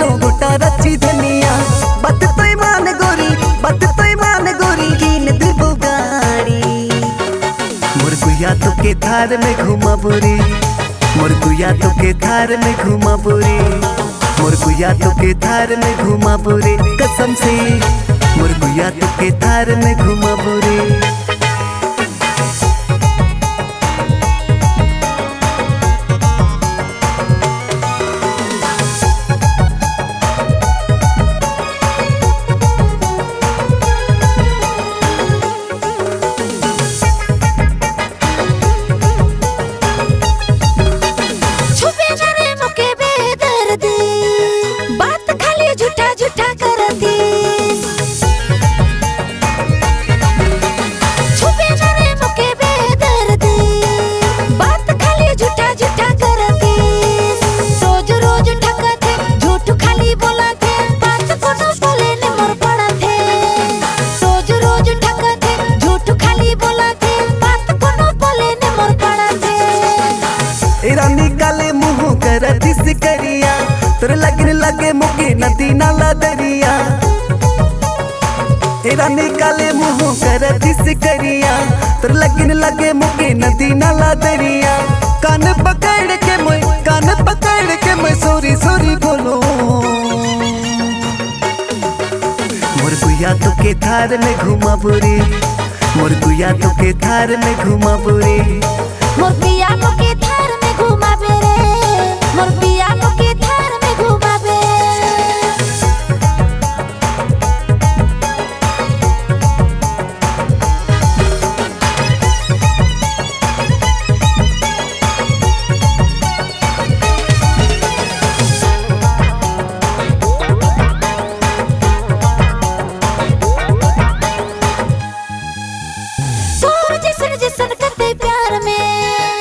लो गोटा रची धनिया बात तो मान गोरी बात तो मान गोरी कीन देबो गाड़ी मोर गुया तो के थार में घुमा बुरी मोर गुया तो के थार में घुमा बुरी मोर गुया तो के थार में घुमा बुरी कसम से मोर गुया तो के थार में घुमा बुरी रानी काले मुँह कर दिस करिया तोर लगन लगे मुके नदी नाला दरिया रानी काले मुँह कर दिस करिया तोर लगन लगे मुके नदी नाला दरिया कान पकड़ के मैं सोरी सोरी बोलो मोर गुया तो के थार में घुमा बुरी मोर गुया तो के थार में घुमा बुरी मोर पिया तो के थार में घुमा बेरे मोर पिया तो के थार में घुमा बे तोर जैसन जैसन करते प्यार में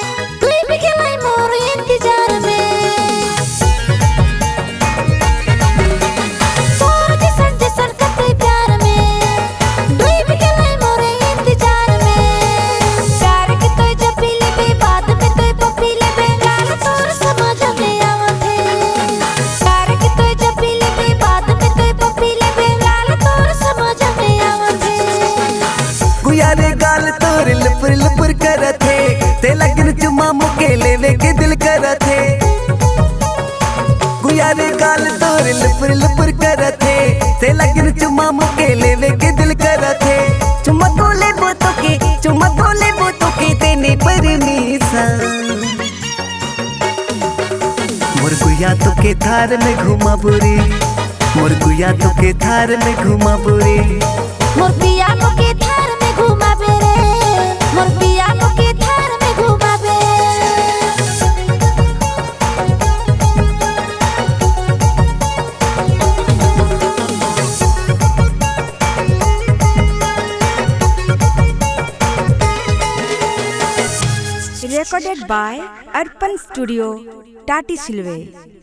गुयारे गाल तोर लपुर लपुर करथे ते लगन चुमा मुके लेवे के दिल करथे गुयारे गाल तोर लपुर लपुर करथे ते लगन चुमा मुके लेवे के दिल करथे चुमा तोले बोतो के तेने परमिशन मोर गुया तो के थार में घुमा बुरी मोर गुया तो के थार में घुमा बुरी मोर पिया तो के थार में घुमा बेरे मोर पिया तो के थार में घुमा बे Recorded by Arpan Studio, Tati Silve.